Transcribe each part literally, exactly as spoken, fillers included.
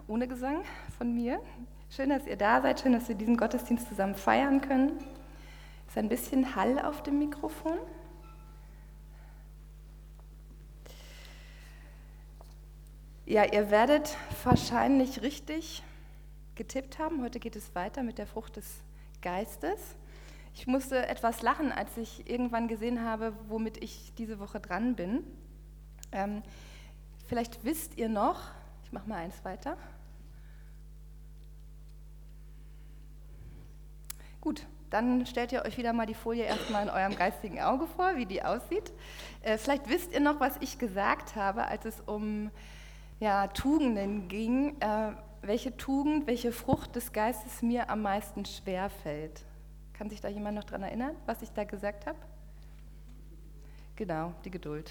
ohne Gesang von mir. Schön, dass ihr da seid, schön, dass wir diesen Gottesdienst zusammen feiern können. Ist ein bisschen Hall auf dem Mikrofon. Ja, ihr werdet wahrscheinlich richtig getippt haben. Heute geht es weiter mit der Frucht des Geistes. Ich musste etwas lachen, als ich irgendwann gesehen habe, womit ich diese Woche dran bin. Ähm, vielleicht wisst ihr noch, ich mache mal eins weiter. Gut, dann stellt ihr euch wieder mal die Folie erstmal in eurem geistigen Auge vor, wie die aussieht. Äh, vielleicht wisst ihr noch, was ich gesagt habe, als es um ja, Tugenden ging, äh, welche Tugend, welche Frucht des Geistes mir am meisten schwerfällt. Kann sich da jemand noch dran erinnern, was ich da gesagt habe? Genau, die Geduld.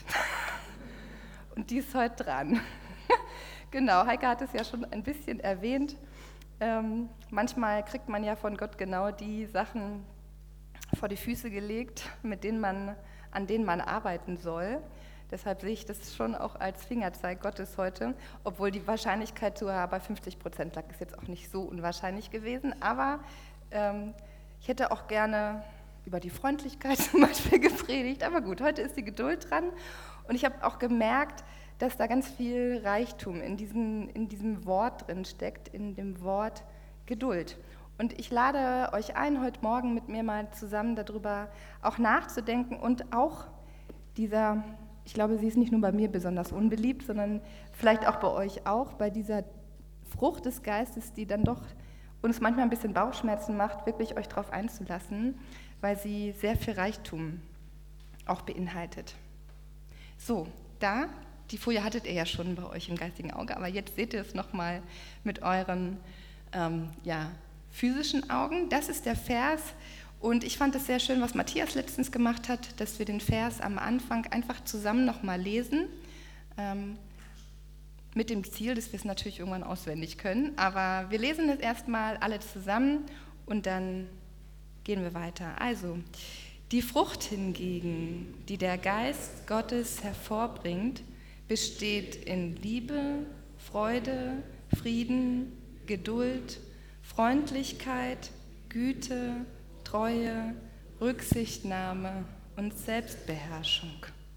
Und die ist heute dran. Genau, Heike hat es ja schon ein bisschen erwähnt. Ähm, manchmal kriegt man ja von Gott genau die Sachen vor die Füße gelegt, mit denen man, an denen man arbeiten soll. Deshalb sehe ich das schon auch als Fingerzeig Gottes heute, obwohl die Wahrscheinlichkeit sogar bei fünfzig Prozent lag, ist jetzt auch nicht so unwahrscheinlich gewesen. Aber ähm, ich hätte auch gerne über die Freundlichkeit zum Beispiel gepredigt. Aber gut, heute ist die Geduld dran. Und ich habe auch gemerkt, dass da ganz viel Reichtum in, diesen, in diesem Wort drin steckt, in dem Wort Geduld. Und ich lade euch ein, heute Morgen mit mir mal zusammen darüber auch nachzudenken und auch dieser, ich glaube, sie ist nicht nur bei mir besonders unbeliebt, sondern vielleicht auch bei euch auch, bei dieser Frucht des Geistes, die dann doch uns manchmal ein bisschen Bauchschmerzen macht, wirklich euch darauf einzulassen, weil sie sehr viel Reichtum auch beinhaltet. So, da, die Folie hattet ihr ja schon bei euch im geistigen Auge, aber jetzt seht ihr es nochmal mit euren ähm, ja, physischen Augen. Das ist der Vers und ich fand es sehr schön, was Matthias letztens gemacht hat, dass wir den Vers am Anfang einfach zusammen nochmal lesen, ähm, mit dem Ziel, dass wir es natürlich irgendwann auswendig können, aber wir lesen es erstmal alle zusammen und dann gehen wir weiter. Also, die Frucht hingegen, die der Geist Gottes hervorbringt, besteht in Liebe, Freude, Frieden, Geduld, Freundlichkeit, Güte, Treue, Rücksichtnahme und Selbstbeherrschung.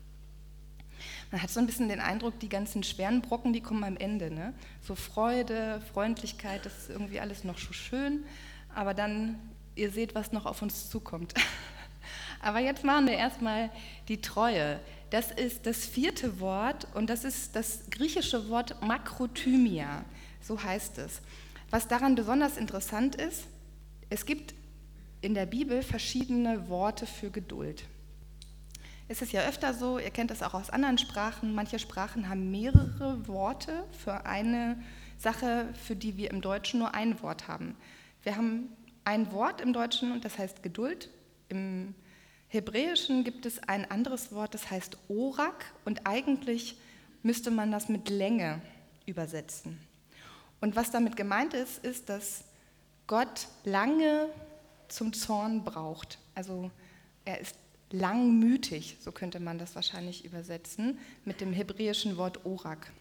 Man hat so ein bisschen den Eindruck, die ganzen schweren Brocken, die kommen am Ende. Ne? So Freude, Freundlichkeit, das ist irgendwie alles noch so schön, aber dann, ihr seht, was noch auf uns zukommt. Aber jetzt machen wir erstmal die Treue. Das ist das vierte Wort und das ist das griechische Wort Makrothymia, so heißt es. Was daran besonders interessant ist, es gibt in der Bibel verschiedene Worte für Geduld. Es ist ja öfter so, ihr kennt das auch aus anderen Sprachen, manche Sprachen haben mehrere Worte für eine Sache, für die wir im Deutschen nur ein Wort haben. Wir haben ein Wort im Deutschen und das heißt Geduld. Im Hebräischen gibt es ein anderes Wort, das heißt Orak und eigentlich müsste man das mit Länge übersetzen. Und was damit gemeint ist, ist, dass Gott lange zum Zorn braucht. Also er ist langmütig, so könnte man das wahrscheinlich übersetzen, mit dem hebräischen Wort Orak.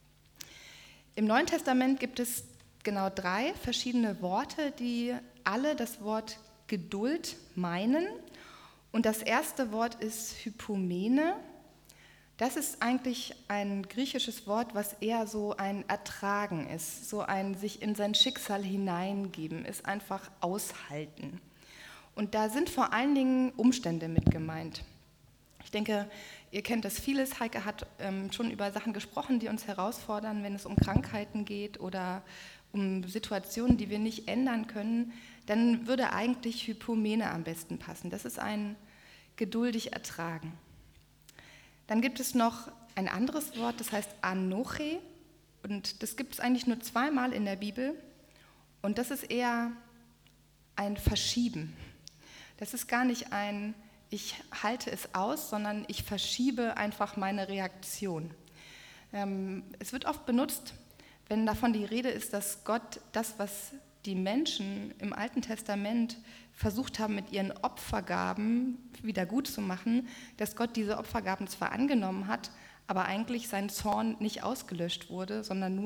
Im Neuen Testament gibt es genau drei verschiedene Worte, die alle das Wort Geduld meinen. Und das erste Wort ist Hypomene. Das ist eigentlich ein griechisches Wort, was eher so ein Ertragen ist, so ein sich in sein Schicksal hineingeben, ist einfach aushalten. Und da sind vor allen Dingen Umstände mit gemeint. Ich denke, ihr kennt das vieles. Heike hat ähm, schon über Sachen gesprochen, die uns herausfordern, wenn es um Krankheiten geht oder um Situationen, die wir nicht ändern können, dann würde eigentlich Hypomene am besten passen. Das ist ein geduldig ertragen. Dann gibt es noch ein anderes Wort, das heißt Anoche. Und das gibt es eigentlich nur zweimal in der Bibel. Und das ist eher ein Verschieben. Das ist gar nicht ein, ich halte es aus, sondern ich verschiebe einfach meine Reaktion. Ähm, es wird oft benutzt, wenn davon die Rede ist, dass Gott das, was die Menschen im Alten Testament versucht haben, mit ihren Opfergaben wieder gut zu machen, dass Gott diese Opfergaben zwar angenommen hat, aber eigentlich sein Zorn nicht ausgelöscht wurde, sondern nur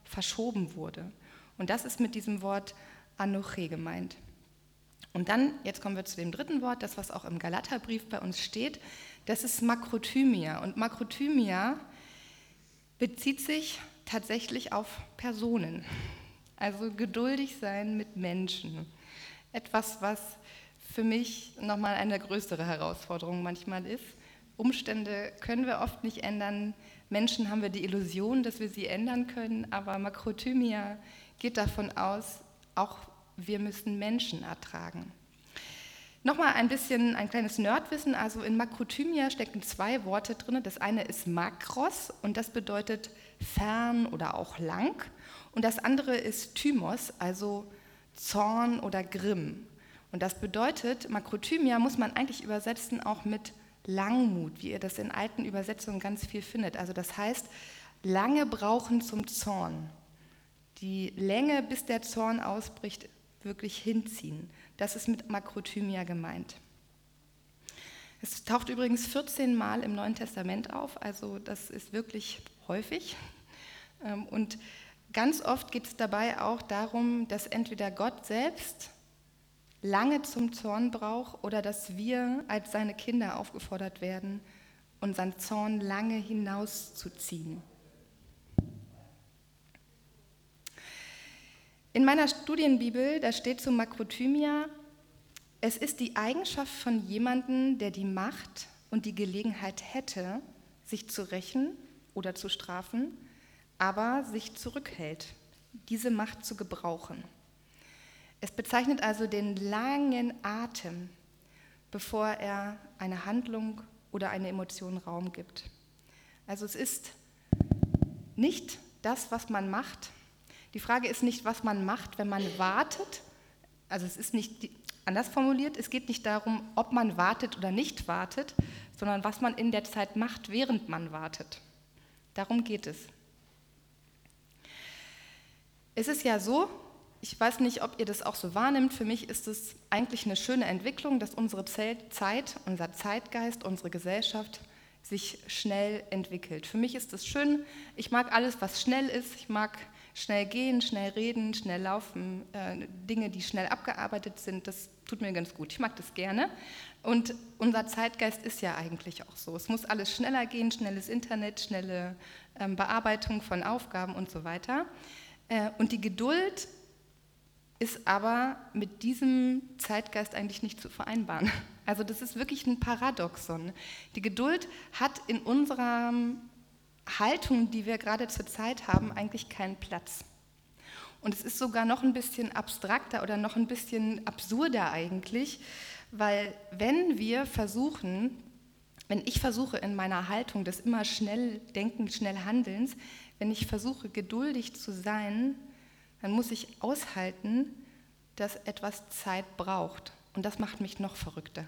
verschoben wurde. Und das ist mit diesem Wort Anoche gemeint. Und dann, jetzt kommen wir zu dem dritten Wort, das, was auch im Galaterbrief bei uns steht, das ist Makrothymia. Und Makrothymia bezieht sich tatsächlich auf Personen. Also geduldig sein mit Menschen. Etwas, was für mich nochmal eine größere Herausforderung manchmal ist. Umstände können wir oft nicht ändern. Menschen haben wir die Illusion, dass wir sie ändern können, aber Makrothymia geht davon aus, auch wir müssen Menschen ertragen. Nochmal ein bisschen ein kleines Nerdwissen, also in Makrothymia stecken zwei Worte drin. Das eine ist Makros und das bedeutet fern oder auch lang. Und das andere ist Thymos, also Zorn oder Grimm. Und das bedeutet, Makrothymia muss man eigentlich übersetzen auch mit Langmut, wie ihr das in alten Übersetzungen ganz viel findet. Also das heißt, lange brauchen zum Zorn. Die Länge, bis der Zorn ausbricht, wirklich hinziehen. Das ist mit Makrothymia gemeint. Es taucht übrigens vierzehn Mal im Neuen Testament auf, also das ist wirklich häufig. Und ganz oft geht es dabei auch darum, dass entweder Gott selbst lange zum Zorn braucht oder dass wir als seine Kinder aufgefordert werden, unseren Zorn lange hinauszuziehen. In meiner Studienbibel, da steht zu Makrothymia, es ist die Eigenschaft von jemandem, der die Macht und die Gelegenheit hätte, sich zu rächen oder zu strafen, aber sich zurückhält, diese Macht zu gebrauchen. Es bezeichnet also den langen Atem, bevor er einer Handlung oder einer Emotion Raum gibt. Also es ist nicht das, was man macht. Die Frage ist nicht, was man macht, wenn man wartet. Also es ist nicht anders formuliert, es geht nicht darum, ob man wartet oder nicht wartet, sondern was man in der Zeit macht, während man wartet. Darum geht es. Es ist ja so, ich weiß nicht, ob ihr das auch so wahrnimmt, für mich ist es eigentlich eine schöne Entwicklung, dass unsere Zeit, unser Zeitgeist, unsere Gesellschaft sich schnell entwickelt. Für mich ist es schön, ich mag alles, was schnell ist, ich mag schnell gehen, schnell reden, schnell laufen, äh, Dinge, die schnell abgearbeitet sind, das tut mir ganz gut, ich mag das gerne. Und unser Zeitgeist ist ja eigentlich auch so, es muss alles schneller gehen, schnelles Internet, schnelle ähm, Bearbeitung von Aufgaben und so weiter. Äh, und die Geduld ist aber mit diesem Zeitgeist eigentlich nicht zu vereinbaren. Also das ist wirklich ein Paradoxon. Die Geduld hat in unserer Haltung, die wir gerade zur Zeit haben, eigentlich keinen Platz. Und es ist sogar noch ein bisschen abstrakter oder noch ein bisschen absurder eigentlich, weil wenn wir versuchen, wenn ich versuche in meiner Haltung des immer schnell Denkens, schnell Handelns, wenn ich versuche geduldig zu sein, dann muss ich aushalten, dass etwas Zeit braucht. Und das macht mich noch verrückter.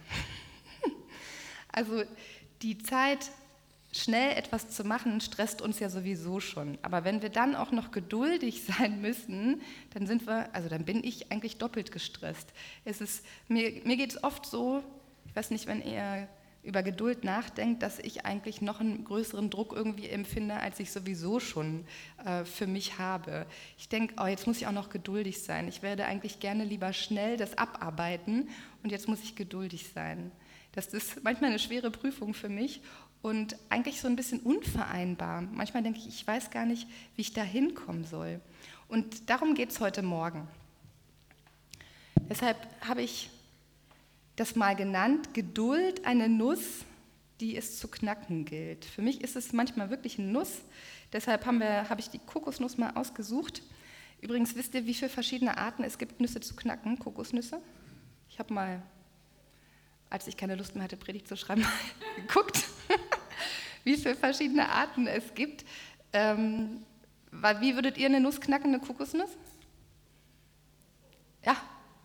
Also die Zeit, schnell etwas zu machen, stresst uns ja sowieso schon. Aber wenn wir dann auch noch geduldig sein müssen, dann sind wir, also dann bin ich eigentlich doppelt gestresst. Es ist, mir mir geht es oft so, ich weiß nicht, wenn ihr über Geduld nachdenkt, dass ich eigentlich noch einen größeren Druck irgendwie empfinde, als ich sowieso schon äh, für mich habe. Ich denke, oh, jetzt muss ich auch noch geduldig sein. Ich werde eigentlich gerne lieber schnell das abarbeiten und jetzt muss ich geduldig sein. Das ist manchmal eine schwere Prüfung für mich und eigentlich so ein bisschen unvereinbar. Manchmal denke ich, ich weiß gar nicht, wie ich da hinkommen soll. Und darum geht es heute Morgen. Deshalb habe ich das mal genannt, Geduld, eine Nuss, die es zu knacken gilt. Für mich ist es manchmal wirklich eine Nuss, deshalb haben wir, habe ich die Kokosnuss mal ausgesucht. Übrigens, wisst ihr, wie viele verschiedene Arten es gibt, Nüsse zu knacken, Kokosnüsse? Ich habe mal, als ich keine Lust mehr hatte, Predigt zu schreiben, geguckt, wie viele verschiedene Arten es gibt. Ähm, wie würdet ihr eine Nuss knacken, eine Kokosnuss? Ja.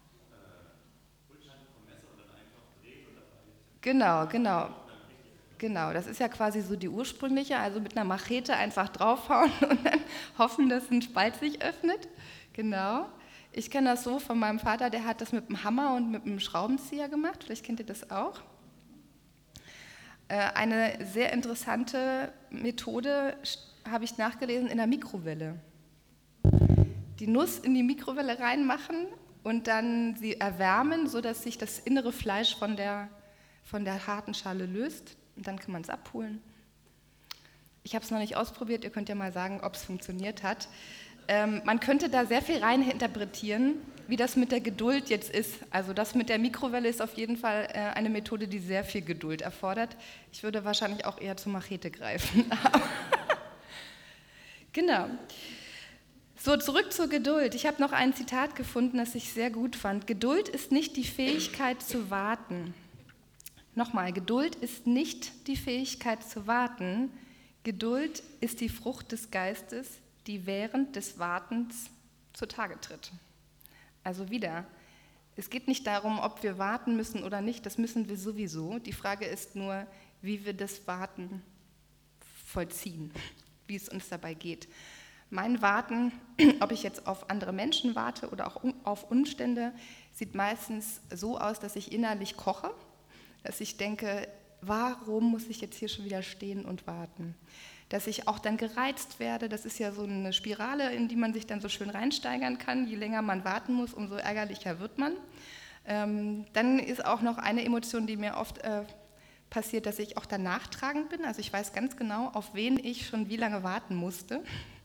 Genau, genau. Genau, das ist ja quasi so die ursprüngliche, also mit einer Machete einfach draufhauen und dann hoffen, dass ein Spalt sich öffnet. Genau. Ich kenne das so von meinem Vater, der hat das mit einem Hammer und mit einem Schraubenzieher gemacht. Vielleicht kennt ihr das auch. Eine sehr interessante Methode habe ich nachgelesen in der Mikrowelle. die Nuss in die Mikrowelle reinmachen und dann sie erwärmen, sodass sich das innere Fleisch von der, von der harten Schale löst. Und dann kann man es abholen. Ich habe es noch nicht ausprobiert, ihr könnt ja mal sagen, ob es funktioniert hat. Ähm, man könnte da sehr viel rein interpretieren, wie das mit der Geduld jetzt ist. Also das mit der Mikrowelle ist auf jeden Fall äh, eine Methode, die sehr viel Geduld erfordert. Ich würde wahrscheinlich auch eher zur Machete greifen. Genau. So, zurück zur Geduld. Ich habe noch ein Zitat gefunden, das ich sehr gut fand. Geduld ist nicht die Fähigkeit zu warten. Nochmal, Geduld ist nicht die Fähigkeit zu warten. Geduld ist die Frucht des Geistes, die während des Wartens zutage tritt. Also wieder, es geht nicht darum, ob wir warten müssen oder nicht, das müssen wir sowieso. Die Frage ist nur, wie wir das Warten vollziehen, wie es uns dabei geht. Mein Warten, ob ich jetzt auf andere Menschen warte oder auch auf Umstände, sieht meistens so aus, dass ich innerlich koche, dass ich denke, warum muss ich jetzt hier schon wieder stehen und warten? Dass ich auch dann gereizt werde, das ist ja so eine Spirale, in die man sich dann so schön reinsteigern kann. Je länger man warten muss, umso ärgerlicher wird man. Ähm, dann ist auch noch eine Emotion, die mir oft äh, passiert, dass ich auch dann nachtragend bin. Also ich weiß ganz genau, auf wen ich schon wie lange warten musste.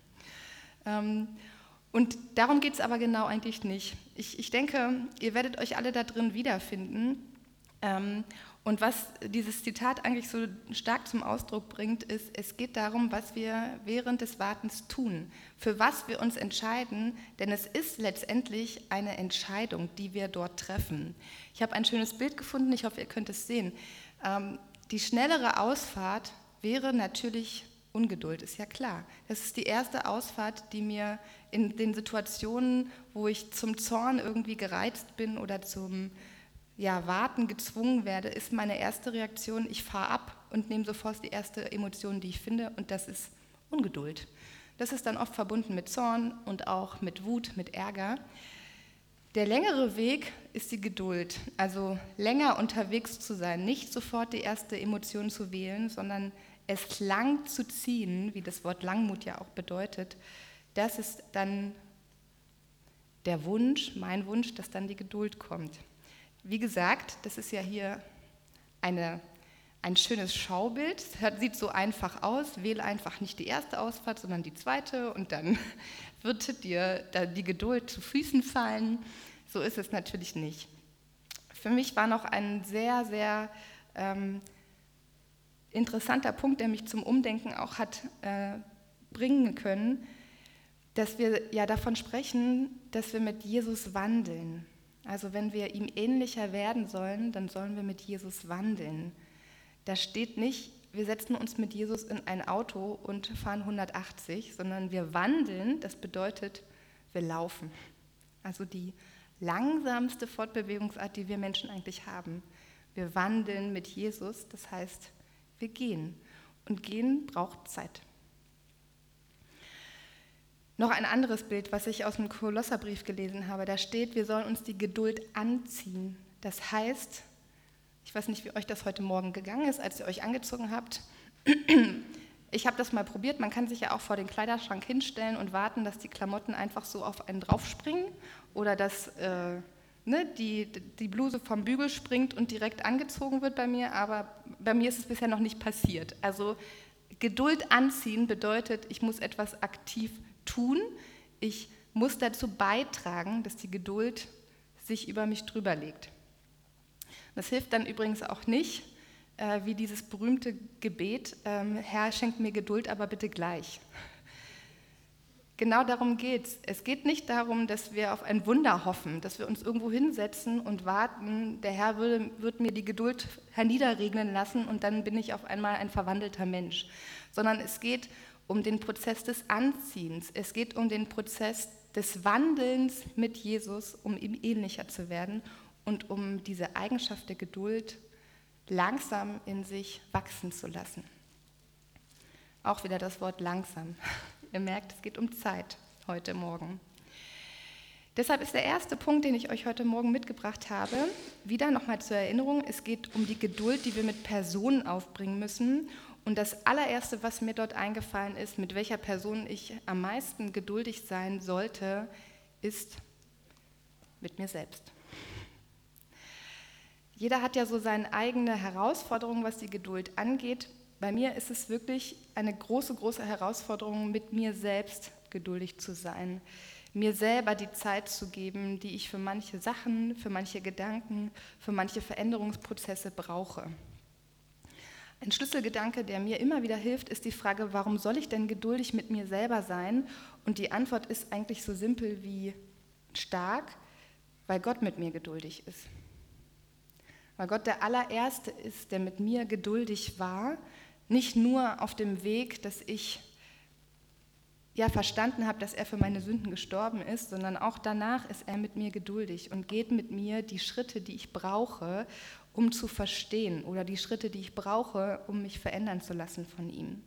Ähm, und darum geht es aber genau eigentlich nicht. Ich, ich denke, ihr werdet euch alle da drin wiederfinden. Ähm, Und was dieses Zitat eigentlich so stark zum Ausdruck bringt, ist, es geht darum, was wir während des Wartens tun, für was wir uns entscheiden, denn es ist letztendlich eine Entscheidung, die wir dort treffen. Ich habe ein schönes Bild gefunden, ich hoffe, ihr könnt es sehen. Ähm, die schnellere Ausfahrt wäre natürlich Ungeduld, ist ja klar. Das ist die erste Ausfahrt, die mir in den Situationen, wo ich zum Zorn irgendwie gereizt bin oder zum ja, Warten gezwungen werde, ist meine erste Reaktion, ich fahre ab und nehme sofort die erste Emotion, die ich finde, und das ist Ungeduld. Das ist dann oft verbunden mit Zorn und auch mit Wut, mit Ärger. Der längere Weg ist die Geduld, also länger unterwegs zu sein, nicht sofort die erste Emotion zu wählen, sondern es lang zu ziehen, wie das Wort Langmut ja auch bedeutet. Das ist dann der Wunsch, mein Wunsch, dass dann die Geduld kommt. Wie gesagt, das ist ja hier eine, ein schönes Schaubild. Es sieht so einfach aus. Wähle einfach nicht die erste Ausfahrt, sondern die zweite und dann wird dir da die Geduld zu Füßen fallen. So ist es natürlich nicht. Für mich war noch ein sehr, sehr ähm, interessanter Punkt, der mich zum Umdenken auch hat äh, bringen können, dass wir ja davon sprechen, dass wir mit Jesus wandeln. Also wenn wir ihm ähnlicher werden sollen, dann sollen wir mit Jesus wandeln. Da steht nicht, wir setzen uns mit Jesus in ein Auto und fahren hundertachtzig, sondern wir wandeln, das bedeutet, wir laufen. Also die langsamste Fortbewegungsart, die wir Menschen eigentlich haben. Wir wandeln mit Jesus, das heißt, wir gehen. Und gehen braucht Zeit. Noch ein anderes Bild, was ich aus dem Kolosserbrief gelesen habe, da steht, wir sollen uns die Geduld anziehen. Das heißt, ich weiß nicht, wie euch das heute Morgen gegangen ist, als ihr euch angezogen habt. Ich habe das mal probiert, man kann sich ja auch vor den Kleiderschrank hinstellen und warten, dass die Klamotten einfach so auf einen draufspringen oder dass äh, ne, die, die Bluse vom Bügel springt und direkt angezogen wird bei mir, aber bei mir ist es bisher noch nicht passiert. Also Geduld anziehen bedeutet, ich muss etwas aktiv tun. Ich muss dazu beitragen, dass die Geduld sich über mich drüber legt. Das hilft dann übrigens auch nicht, äh, wie dieses berühmte Gebet, ähm, Herr, schenk mir Geduld, aber bitte gleich. Genau darum geht es. Es geht nicht darum, dass wir auf ein Wunder hoffen, dass wir uns irgendwo hinsetzen und warten, der Herr würde, wird mir die Geduld herniederregnen lassen und dann bin ich auf einmal ein verwandelter Mensch. Sondern es geht um den Prozess des Anziehens. Es geht um den Prozess des Wandelns mit Jesus, um ihm ähnlicher zu werden und um diese Eigenschaft der Geduld langsam in sich wachsen zu lassen. Auch wieder das Wort langsam. Ihr merkt, es geht um Zeit heute Morgen. Deshalb ist der erste Punkt, den ich euch heute Morgen mitgebracht habe, wieder nochmal zur Erinnerung, es geht um die Geduld, die wir mit Personen aufbringen müssen Und das allererste, was mir dort eingefallen ist, mit welcher Person ich am meisten geduldig sein sollte, ist mit mir selbst. Jeder hat ja so seine eigene Herausforderung, was die Geduld angeht. Bei mir ist es wirklich eine große, große Herausforderung, mit mir selbst geduldig zu sein, mir selber die Zeit zu geben, die ich für manche Sachen, für manche Gedanken, für manche Veränderungsprozesse brauche. Ein Schlüsselgedanke, der mir immer wieder hilft, ist die Frage, warum soll ich denn geduldig mit mir selber sein? Und die Antwort ist eigentlich so simpel wie stark, weil Gott mit mir geduldig ist. Weil Gott der allererste ist, der mit mir geduldig war, nicht nur auf dem Weg, dass ich ja verstanden habe, dass er für meine Sünden gestorben ist, sondern auch danach ist er mit mir geduldig und geht mit mir die Schritte, die ich brauche, um zu verstehen, oder die Schritte, die ich brauche, um mich verändern zu lassen von ihm.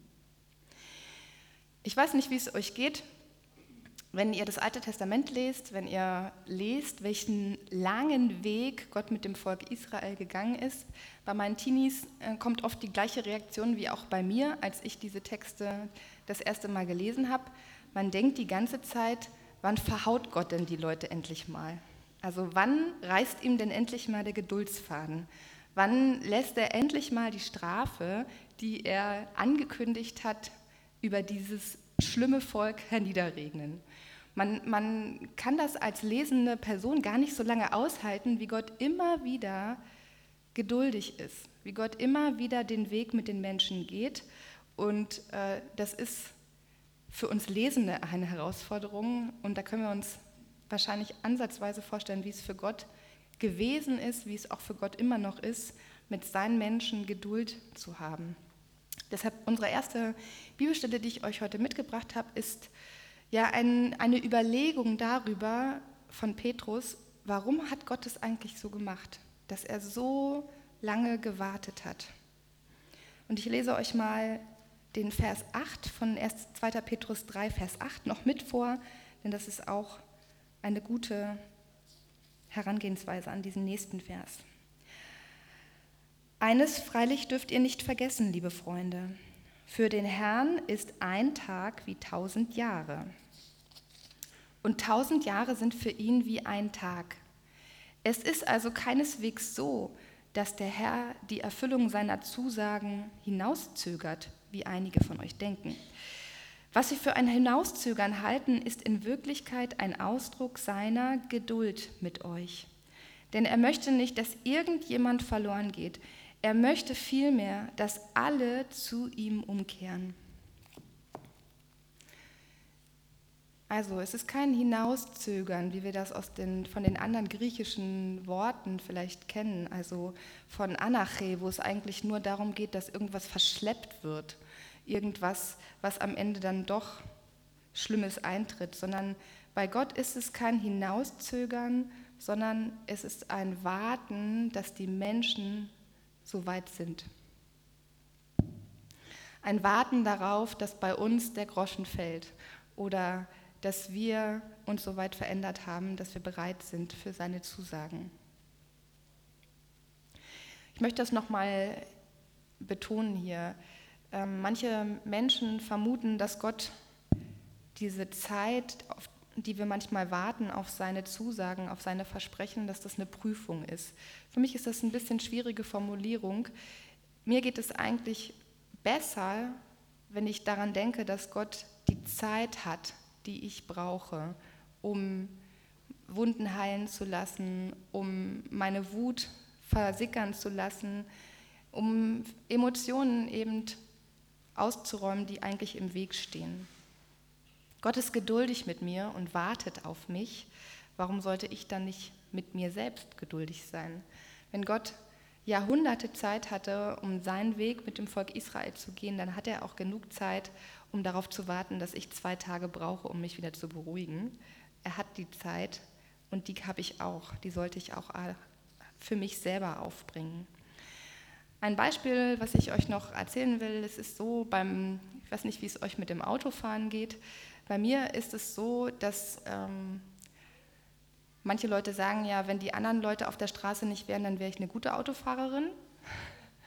Ich weiß nicht, wie es euch geht, wenn ihr das Alte Testament lest, wenn ihr lest, welchen langen Weg Gott mit dem Volk Israel gegangen ist. Bei meinen Teenies äh, kommt oft die gleiche Reaktion wie auch bei mir, als ich diese Texte das erste Mal gelesen habe. Man denkt die ganze Zeit, wann verhaut Gott denn die Leute endlich mal? Also wann reißt ihm denn endlich mal der Geduldsfaden? Wann lässt er endlich mal die Strafe, die er angekündigt hat, über dieses schlimme Volk herniederregnen? Man, man kann das als lesende Person gar nicht so lange aushalten, wie Gott immer wieder geduldig ist, wie Gott immer wieder den Weg mit den Menschen geht. Und äh, das ist für uns Lesende eine Herausforderung. Und da können wir uns wahrscheinlich ansatzweise vorstellen, wie es für Gott gewesen ist, wie es auch für Gott immer noch ist, mit seinen Menschen Geduld zu haben. Deshalb unsere erste Bibelstelle, die ich euch heute mitgebracht habe, ist ja ein, eine Überlegung darüber von Petrus, warum hat Gott es eigentlich so gemacht, dass er so lange gewartet hat. Und ich lese euch mal den Vers acht von zweiter Petrus drei, Vers acht noch mit vor, denn das ist auch eine gute Herangehensweise an diesen nächsten Vers. Eines freilich dürft ihr nicht vergessen, liebe Freunde. Für den Herrn ist ein Tag wie tausend Jahre. Und tausend Jahre sind für ihn wie ein Tag. Es ist also keineswegs so, dass der Herr die Erfüllung seiner Zusagen hinauszögert, wie einige von euch denken. Was sie für ein Hinauszögern halten, ist in Wirklichkeit ein Ausdruck seiner Geduld mit euch. Denn er möchte nicht, dass irgendjemand verloren geht. Er möchte vielmehr, dass alle zu ihm umkehren. Also es ist kein Hinauszögern, wie wir das aus den, von den anderen griechischen Worten vielleicht kennen, also von Anache, wo es eigentlich nur darum geht, dass irgendwas verschleppt wird, irgendwas, was am Ende dann doch Schlimmes eintritt, sondern bei Gott ist es kein Hinauszögern, sondern es ist ein Warten, dass die Menschen so weit sind. Ein Warten darauf, dass bei uns der Groschen fällt oder dass wir uns so weit verändert haben, dass wir bereit sind für seine Zusagen. Ich möchte das nochmal betonen hier. Ähm, manche Menschen vermuten, dass Gott diese Zeit, auf die wir manchmal warten, auf seine Zusagen, auf seine Versprechen, dass das eine Prüfung ist. Für mich ist das ein bisschen schwierige Formulierung. Mir geht es eigentlich besser, wenn ich daran denke, dass Gott die Zeit hat, die ich brauche, um Wunden heilen zu lassen, um meine Wut versickern zu lassen, um Emotionen eben auszuräumen, die eigentlich im Weg stehen. Gott ist geduldig mit mir und wartet auf mich. Warum sollte ich dann nicht mit mir selbst geduldig sein? Wenn Gott Jahrhunderte Zeit hatte, um seinen Weg mit dem Volk Israel zu gehen, dann hat er auch genug Zeit, um darauf zu warten, dass ich zwei Tage brauche, um mich wieder zu beruhigen. Er hat die Zeit und die habe ich auch. Die sollte ich auch für mich selber aufbringen. Ein Beispiel, was ich euch noch erzählen will, es ist so, beim, ich weiß nicht, wie es euch mit dem Autofahren geht. Bei mir ist es so, dass ähm, manche Leute sagen, ja, wenn die anderen Leute auf der Straße nicht wären, dann wäre ich eine gute Autofahrerin.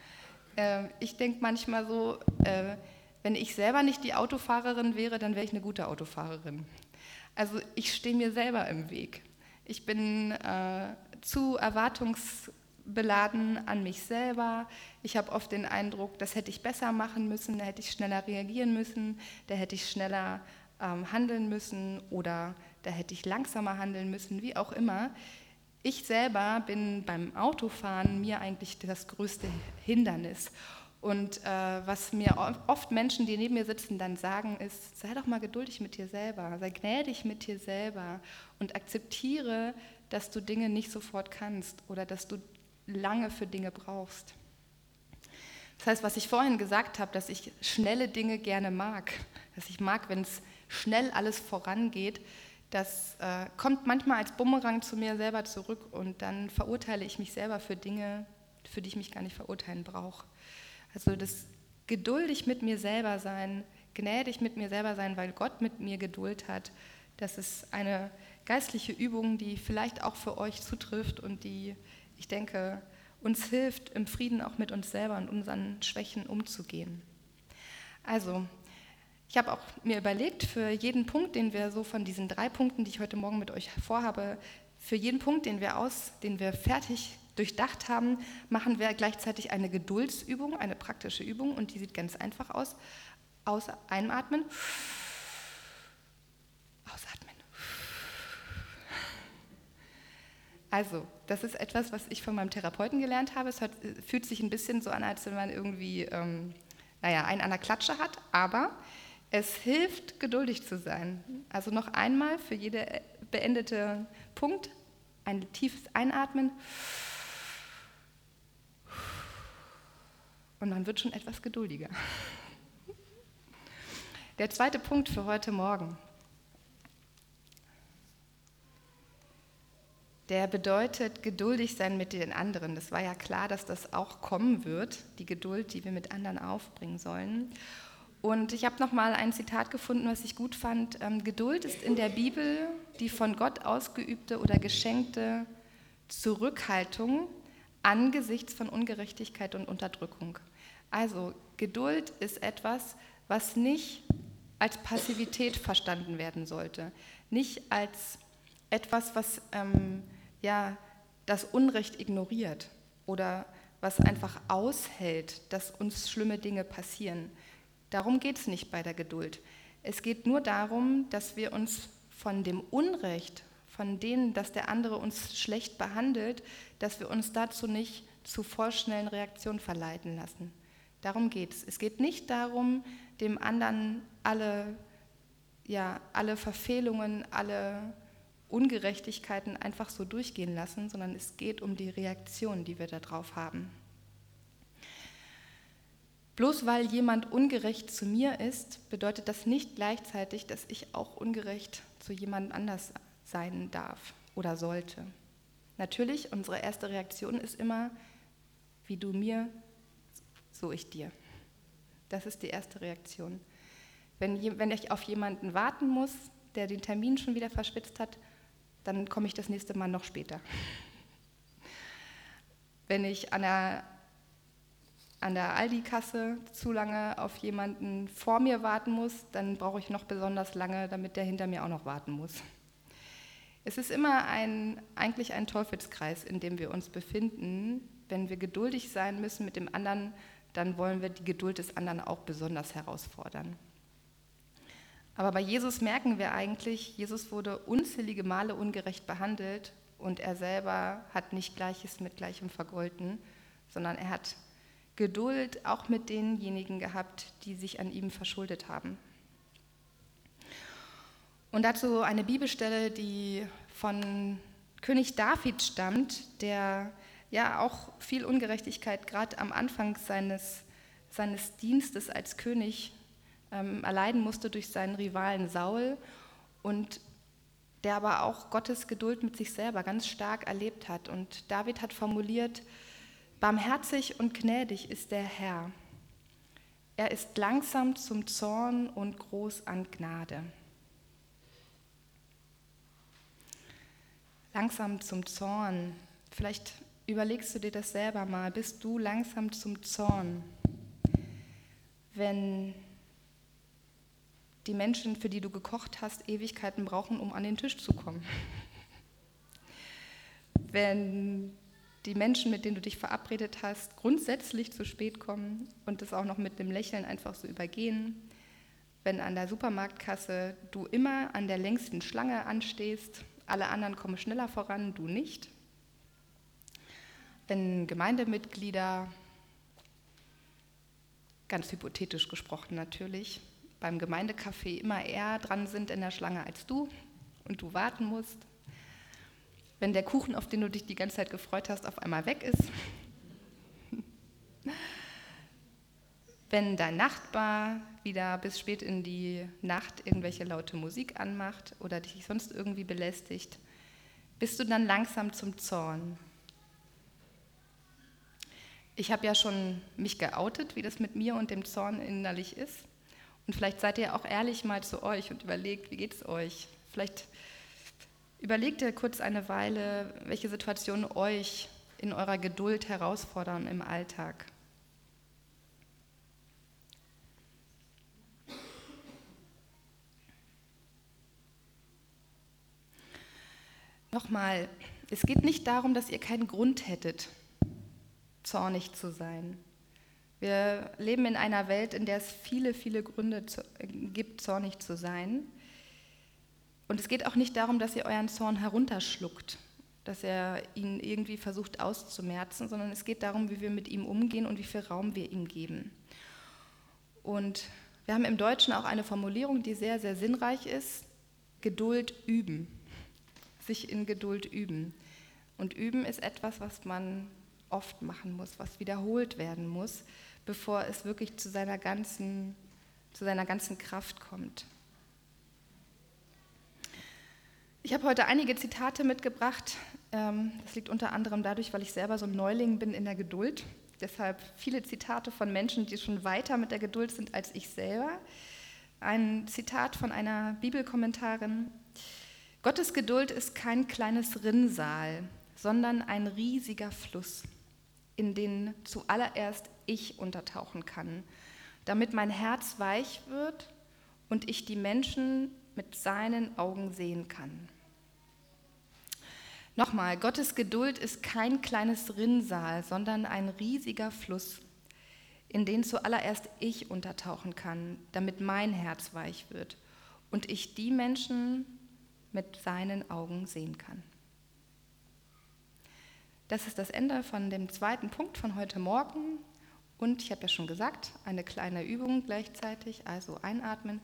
Äh, ich denke manchmal so, äh, wenn ich selber nicht die Autofahrerin wäre, dann wäre ich eine gute Autofahrerin. Also ich stehe mir selber im Weg. Ich bin äh, zu erwartungsbeladen an mich selber. Ich habe oft den Eindruck, das hätte ich besser machen müssen, da hätte ich schneller reagieren müssen, da hätte ich schneller ähm, handeln müssen oder da hätte ich langsamer handeln müssen, wie auch immer. Ich selber bin beim Autofahren mir eigentlich das größte Hindernis. Und äh, was mir oft Menschen, die neben mir sitzen, dann sagen, ist, sei doch mal geduldig mit dir selber, sei gnädig mit dir selber und akzeptiere, dass du Dinge nicht sofort kannst oder dass du lange für Dinge brauchst. Das heißt, was ich vorhin gesagt habe, dass ich schnelle Dinge gerne mag, dass ich mag, wenn es schnell alles vorangeht, das äh, kommt manchmal als Bumerang zu mir selber zurück und dann verurteile ich mich selber für Dinge, für die ich mich gar nicht verurteilen brauche. Also das geduldig mit mir selber sein, gnädig mit mir selber sein, weil Gott mit mir Geduld hat, das ist eine geistliche Übung, die vielleicht auch für euch zutrifft und die, ich denke, uns hilft, im Frieden auch mit uns selber und unseren Schwächen umzugehen. Also, ich habe auch mir überlegt, für jeden Punkt, den wir so von diesen drei Punkten, die ich heute Morgen mit euch vorhabe, für jeden Punkt, den wir aus, den wir fertig durchdacht haben, machen wir gleichzeitig eine Geduldsübung, eine praktische Übung und die sieht ganz einfach aus. Aus, einatmen, ausatmen. Also, das ist etwas, was ich von meinem Therapeuten gelernt habe. Es hat, fühlt sich ein bisschen so an, als wenn man irgendwie, ähm, naja, einen an der Klatsche hat, aber es hilft, geduldig zu sein. Also noch einmal für jeden beendete Punkt ein tiefes Einatmen. Und man wird schon etwas geduldiger. Der zweite Punkt für heute Morgen, der bedeutet geduldig sein mit den anderen. Das war ja klar, dass das auch kommen wird, die Geduld, die wir mit anderen aufbringen sollen. Und ich habe noch mal ein Zitat gefunden, was ich gut fand. Ähm, Geduld ist in der Bibel die von Gott ausgeübte oder geschenkte Zurückhaltung angesichts von Ungerechtigkeit und Unterdrückung. Also Geduld ist etwas, was nicht als Passivität verstanden werden sollte, nicht als etwas, was ähm, ja, das Unrecht ignoriert oder was einfach aushält, dass uns schlimme Dinge passieren. Darum geht es nicht bei der Geduld. Es geht nur darum, dass wir uns von dem Unrecht, von denen, dass der andere uns schlecht behandelt, dass wir uns dazu nicht zu vorschnellen Reaktionen verleiten lassen. Darum geht es. Es geht nicht darum, dem anderen alle, ja, alle Verfehlungen, alle Ungerechtigkeiten einfach so durchgehen lassen, sondern es geht um die Reaktion, die wir darauf haben. Bloß weil jemand ungerecht zu mir ist, bedeutet das nicht gleichzeitig, dass ich auch ungerecht zu jemand anders sein darf oder sollte. Natürlich, unsere erste Reaktion ist immer, wie du mir, so ich dir. Das ist die erste Reaktion. Wenn, wenn ich auf jemanden warten muss, der den Termin schon wieder verspitzt hat, dann komme ich das nächste Mal noch später. Wenn ich an der, an der Aldi-Kasse zu lange auf jemanden vor mir warten muss, dann brauche ich noch besonders lange, damit der hinter mir auch noch warten muss. Es ist immer ein, eigentlich ein Teufelskreis, in dem wir uns befinden. Wenn wir geduldig sein müssen mit dem anderen, dann wollen wir die Geduld des anderen auch besonders herausfordern. Aber bei Jesus merken wir eigentlich, Jesus wurde unzählige Male ungerecht behandelt und er selber hat nicht Gleiches mit Gleichem vergolten, sondern er hat Geduld auch mit denjenigen gehabt, die sich an ihm verschuldet haben. Und dazu eine Bibelstelle, die von König David stammt, der ja auch viel Ungerechtigkeit gerade am Anfang seines, seines Dienstes als König ähm, erleiden musste durch seinen Rivalen Saul und der aber auch Gottes Geduld mit sich selber ganz stark erlebt hat. Und David hat formuliert, barmherzig und gnädig ist der Herr. Er ist langsam zum Zorn und groß an Gnade. Langsam zum Zorn. Vielleicht überlegst du dir das selber mal, bist du langsam zum Zorn, wenn die Menschen, für die du gekocht hast, Ewigkeiten brauchen, um an den Tisch zu kommen? Wenn die Menschen, mit denen du dich verabredet hast, grundsätzlich zu spät kommen und das auch noch mit einem Lächeln einfach so übergehen? Wenn an der Supermarktkasse du immer an der längsten Schlange anstehst, alle anderen kommen schneller voran, du nicht? Wenn Gemeindemitglieder, ganz hypothetisch gesprochen natürlich, beim Gemeindecafé immer eher dran sind in der Schlange als du und du warten musst? Wenn der Kuchen, auf den du dich die ganze Zeit gefreut hast, auf einmal weg ist? Wenn dein Nachbar wieder bis spät in die Nacht irgendwelche laute Musik anmacht oder dich sonst irgendwie belästigt, bist du dann langsam zum Zorn? Ich habe ja schon mich geoutet, wie das mit mir und dem Zorn innerlich ist. Und vielleicht seid ihr auch ehrlich mal zu euch und überlegt, wie geht es euch? Vielleicht überlegt ihr kurz eine Weile, welche Situationen euch in eurer Geduld herausfordern im Alltag. Nochmal, es geht nicht darum, dass ihr keinen Grund hättet, zornig zu sein. Wir leben in einer Welt, in der es viele, viele Gründe gibt, zornig zu sein. Und es geht auch nicht darum, dass ihr euren Zorn herunterschluckt, dass ihr ihn irgendwie versucht auszumerzen, sondern es geht darum, wie wir mit ihm umgehen und wie viel Raum wir ihm geben. Und wir haben im Deutschen auch eine Formulierung, die sehr, sehr sinnreich ist: Geduld üben, sich in Geduld üben. Und üben ist etwas, was man oft machen muss, was wiederholt werden muss, bevor es wirklich zu seiner ganzen, zu seiner ganzen Kraft kommt. Ich habe heute einige Zitate mitgebracht. Das liegt unter anderem dadurch, weil ich selber so ein Neuling bin in der Geduld. Deshalb viele Zitate von Menschen, die schon weiter mit der Geduld sind als ich selber. Ein Zitat von einer Bibelkommentarin: Gottes Geduld ist kein kleines Rinnsal, sondern ein riesiger Fluss, in den zuallererst ich untertauchen kann, damit mein Herz weich wird und ich die Menschen mit seinen Augen sehen kann. Nochmal, Gottes Geduld ist kein kleines Rinnsal, sondern ein riesiger Fluss, in den zuallererst ich untertauchen kann, damit mein Herz weich wird und ich die Menschen mit seinen Augen sehen kann. Das ist das Ende von dem zweiten Punkt von heute Morgen. Und ich habe ja schon gesagt, eine kleine Übung gleichzeitig, also einatmen,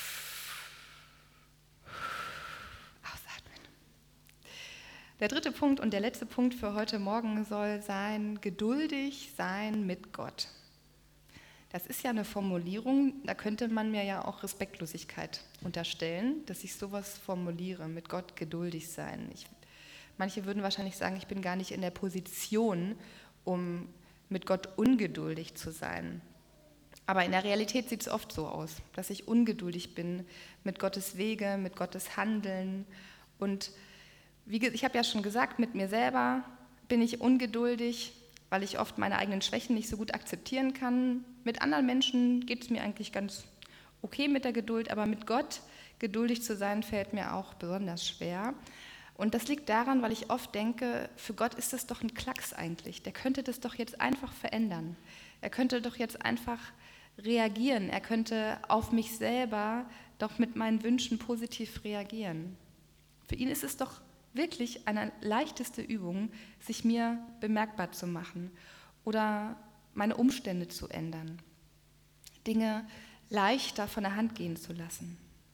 ausatmen. Der dritte Punkt und der letzte Punkt für heute Morgen soll sein: geduldig sein mit Gott. Das ist ja eine Formulierung, da könnte man mir ja auch Respektlosigkeit unterstellen, dass ich sowas formuliere, mit Gott geduldig sein. Ich, manche würden wahrscheinlich sagen, ich bin gar nicht in der Position, um mit Gott ungeduldig zu sein. Aber in der Realität sieht es oft so aus, dass ich ungeduldig bin mit Gottes Wege, mit Gottes Handeln. Und wie, ich habe ja schon gesagt, mit mir selber bin ich ungeduldig, weil ich oft meine eigenen Schwächen nicht so gut akzeptieren kann. Mit anderen Menschen geht es mir eigentlich ganz okay mit der Geduld, aber mit Gott geduldig zu sein, fällt mir auch besonders schwer. Und das liegt daran, weil ich oft denke, für Gott ist das doch ein Klacks eigentlich. Der könnte das doch jetzt einfach verändern. Er könnte doch jetzt einfach reagieren. Er könnte auf mich selber doch mit meinen Wünschen positiv reagieren. Für ihn ist es doch wirklich eine leichteste Übung, sich mir bemerkbar zu machen oder meine Umstände zu ändern, Dinge leichter von der Hand gehen zu lassen.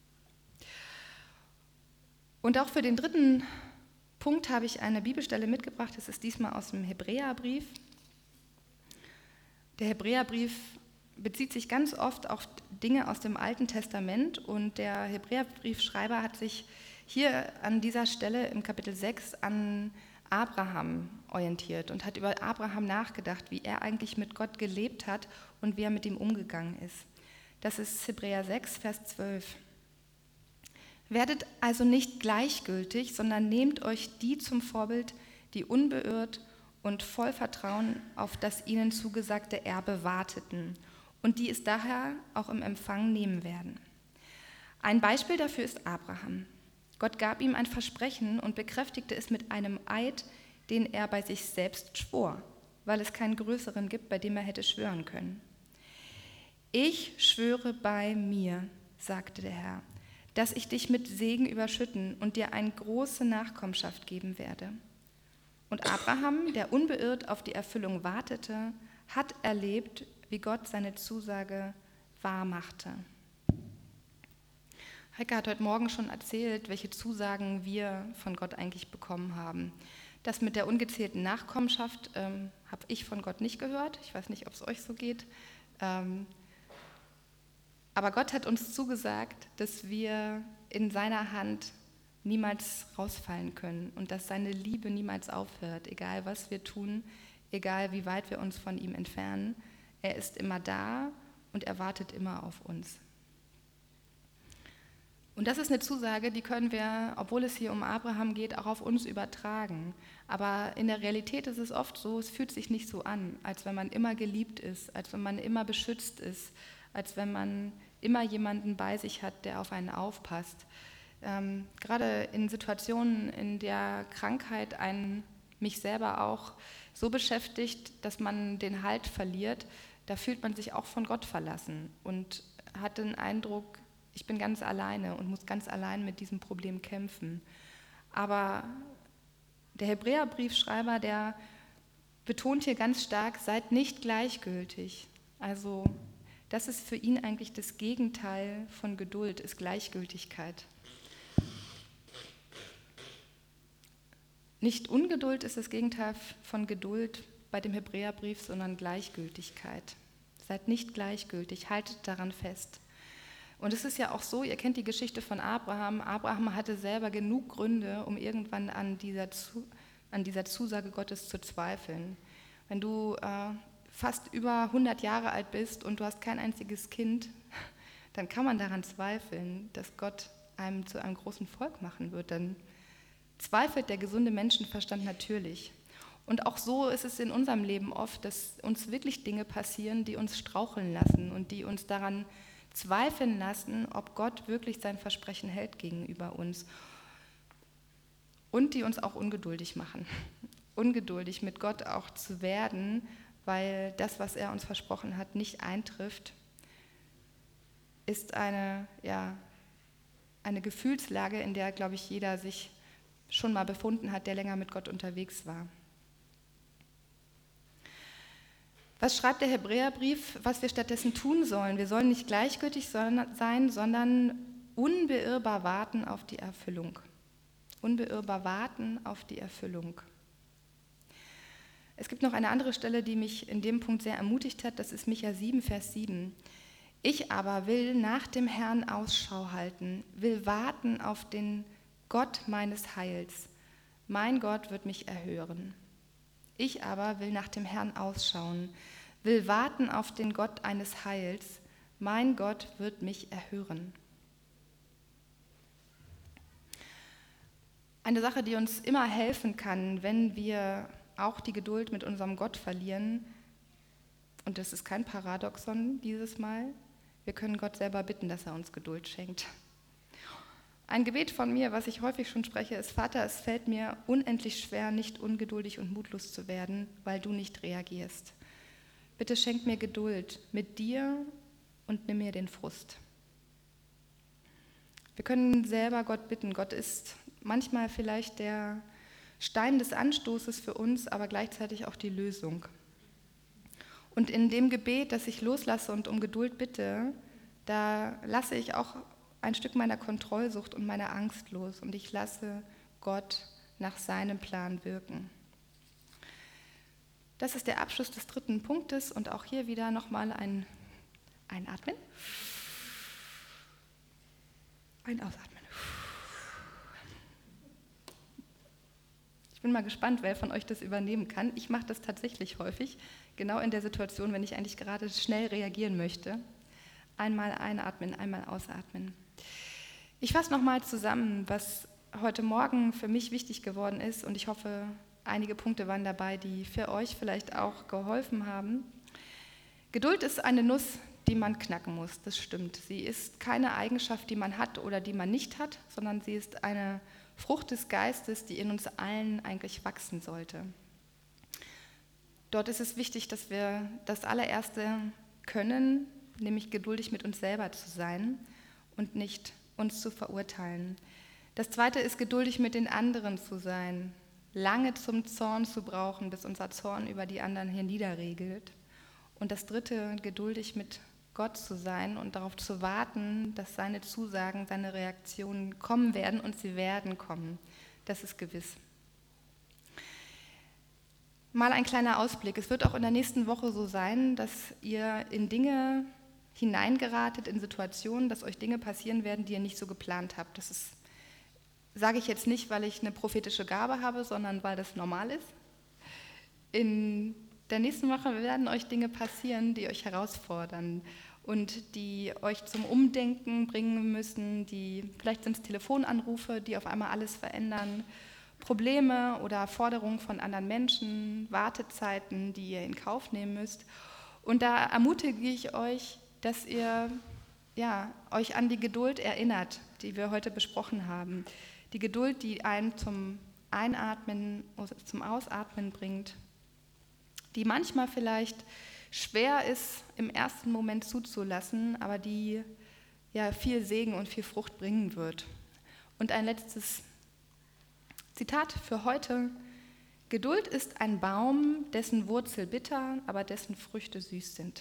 Und auch für den dritten Punkt habe ich eine Bibelstelle mitgebracht. Das ist diesmal aus dem Hebräerbrief. Der Hebräerbrief bezieht sich ganz oft auf Dinge aus dem Alten Testament und der Hebräerbriefschreiber hat sich hier an dieser Stelle im Kapitel sechs an Abraham orientiert und hat über Abraham nachgedacht, wie er eigentlich mit Gott gelebt hat und wie er mit ihm umgegangen ist. Das ist Hebräer sechs, Vers zwölf. Werdet also nicht gleichgültig, sondern nehmt euch die zum Vorbild, die unbeirrt und voll Vertrauen auf das ihnen zugesagte Erbe warteten und die es daher auch im Empfang nehmen werden. Ein Beispiel dafür ist Abraham. Gott gab ihm ein Versprechen und bekräftigte es mit einem Eid, den er bei sich selbst schwor, weil es keinen größeren gibt, bei dem er hätte schwören können. Ich schwöre bei mir, sagte der Herr, dass ich dich mit Segen überschütten und dir eine große Nachkommenschaft geben werde. Und Abraham, der unbeirrt auf die Erfüllung wartete, hat erlebt, wie Gott seine Zusage wahrmachte. Heike hat heute Morgen schon erzählt, welche Zusagen wir von Gott eigentlich bekommen haben. Das mit der ungezählten Nachkommenschaft ähm, habe ich von Gott nicht gehört. Ich weiß nicht, ob es euch so geht. Ähm, aber Gott hat uns zugesagt, dass wir in seiner Hand niemals rausfallen können und dass seine Liebe niemals aufhört, egal was wir tun, egal wie weit wir uns von ihm entfernen. Er ist immer da und er wartet immer auf uns. Und das ist eine Zusage, die können wir, obwohl es hier um Abraham geht, auch auf uns übertragen. Aber in der Realität ist es oft so, es fühlt sich nicht so an, als wenn man immer geliebt ist, als wenn man immer beschützt ist, als wenn man immer jemanden bei sich hat, der auf einen aufpasst. Ähm, gerade in Situationen, in der Krankheit einen, mich selber auch so beschäftigt, dass man den Halt verliert, da fühlt man sich auch von Gott verlassen und hat den Eindruck, ich bin ganz alleine und muss ganz allein mit diesem Problem kämpfen. Aber der Hebräerbriefschreiber, der betont hier ganz stark, seid nicht gleichgültig. Also das ist für ihn eigentlich das Gegenteil von Geduld, ist Gleichgültigkeit. Nicht Ungeduld ist das Gegenteil von Geduld bei dem Hebräerbrief, sondern Gleichgültigkeit. Seid nicht gleichgültig, haltet daran fest. Und es ist ja auch so, ihr kennt die Geschichte von Abraham. Abraham hatte selber genug Gründe, um irgendwann an dieser, an dieser Zusage Gottes zu zweifeln. Wenn du äh, fast über hundert Jahre alt bist und du hast kein einziges Kind, dann kann man daran zweifeln, dass Gott einem zu einem großen Volk machen wird. Dann zweifelt der gesunde Menschenverstand natürlich. Und auch so ist es in unserem Leben oft, dass uns wirklich Dinge passieren, die uns straucheln lassen und die uns daran zweifeln lassen, ob Gott wirklich sein Versprechen hält gegenüber uns und die uns auch ungeduldig machen. Ungeduldig mit Gott auch zu werden, weil das, was er uns versprochen hat, nicht eintrifft, ist eine, ja, eine Gefühlslage, in der, glaube ich, jeder sich schon mal befunden hat, der länger mit Gott unterwegs war. Was schreibt der Hebräerbrief, was wir stattdessen tun sollen? Wir sollen nicht gleichgültig sein, sondern unbeirrbar warten auf die Erfüllung. Unbeirrbar warten auf die Erfüllung. Es gibt noch eine andere Stelle, die mich in dem Punkt sehr ermutigt hat, das ist Micha sieben, Vers sieben. Ich aber will nach dem Herrn Ausschau halten, will warten auf den Gott meines Heils. Mein Gott wird mich erhören. Ich aber will nach dem Herrn ausschauen, will warten auf den Gott eines Heils. Mein Gott wird mich erhören. Eine Sache, die uns immer helfen kann, wenn wir auch die Geduld mit unserem Gott verlieren, und das ist kein Paradoxon dieses Mal, wir können Gott selber bitten, dass er uns Geduld schenkt. Ein Gebet von mir, was ich häufig schon spreche, ist: Vater, es fällt mir unendlich schwer, nicht ungeduldig und mutlos zu werden, weil du nicht reagierst. Bitte schenk mir Geduld mit dir und nimm mir den Frust. Wir können selber Gott bitten. Gott ist manchmal vielleicht der Stein des Anstoßes für uns, aber gleichzeitig auch die Lösung. Und in dem Gebet, das ich loslasse und um Geduld bitte, da lasse ich auch ein Stück meiner Kontrollsucht und meiner Angst los und ich lasse Gott nach seinem Plan wirken. Das ist der Abschluss des dritten Punktes und auch hier wieder nochmal ein Einatmen, ein Ausatmen. Ich bin mal gespannt, wer von euch das übernehmen kann. Ich mache das tatsächlich häufig, genau in der Situation, wenn ich eigentlich gerade schnell reagieren möchte. Einmal einatmen, einmal ausatmen. Ich fasse nochmal zusammen, was heute Morgen für mich wichtig geworden ist und ich hoffe, einige Punkte waren dabei, die für euch vielleicht auch geholfen haben. Geduld ist eine Nuss, die man knacken muss, das stimmt. Sie ist keine Eigenschaft, die man hat oder die man nicht hat, sondern sie ist eine Frucht des Geistes, die in uns allen eigentlich wachsen sollte. Dort ist es wichtig, dass wir das allererste können, nämlich geduldig mit uns selber zu sein und nicht uns zu verurteilen. Das zweite ist, geduldig mit den anderen zu sein, lange zum Zorn zu brauchen, bis unser Zorn über die anderen hier niederregelt. Und das dritte, geduldig mit Gott zu sein und darauf zu warten, dass seine Zusagen, seine Reaktionen kommen werden und sie werden kommen. Das ist gewiss. Mal ein kleiner Ausblick. Es wird auch in der nächsten Woche so sein, dass ihr in Dinge hineingeratet, in Situationen, dass euch Dinge passieren werden, die ihr nicht so geplant habt. Das ist, sage ich jetzt nicht, weil ich eine prophetische Gabe habe, sondern weil das normal ist. In der nächsten Woche werden euch Dinge passieren, die euch herausfordern und die euch zum Umdenken bringen müssen, die vielleicht sind es Telefonanrufe, die auf einmal alles verändern, Probleme oder Forderungen von anderen Menschen, Wartezeiten, die ihr in Kauf nehmen müsst. Und da ermutige ich euch, dass ihr ja, euch an die Geduld erinnert, die wir heute besprochen haben. Die Geduld, die einen zum Einatmen, zum Ausatmen bringt, die manchmal vielleicht schwer ist, im ersten Moment zuzulassen, aber die ja viel Segen und viel Frucht bringen wird. Und ein letztes Zitat für heute: Geduld ist ein Baum, dessen Wurzel bitter, aber dessen Früchte süß sind.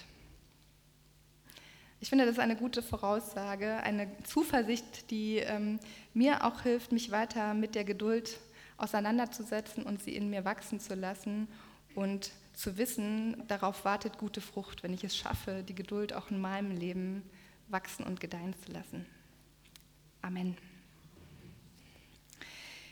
Ich finde, das ist eine gute Voraussage, eine Zuversicht, die ähm, mir auch hilft, mich weiter mit der Geduld auseinanderzusetzen und sie in mir wachsen zu lassen und zu wissen, darauf wartet gute Frucht, wenn ich es schaffe, die Geduld auch in meinem Leben wachsen und gedeihen zu lassen. Amen.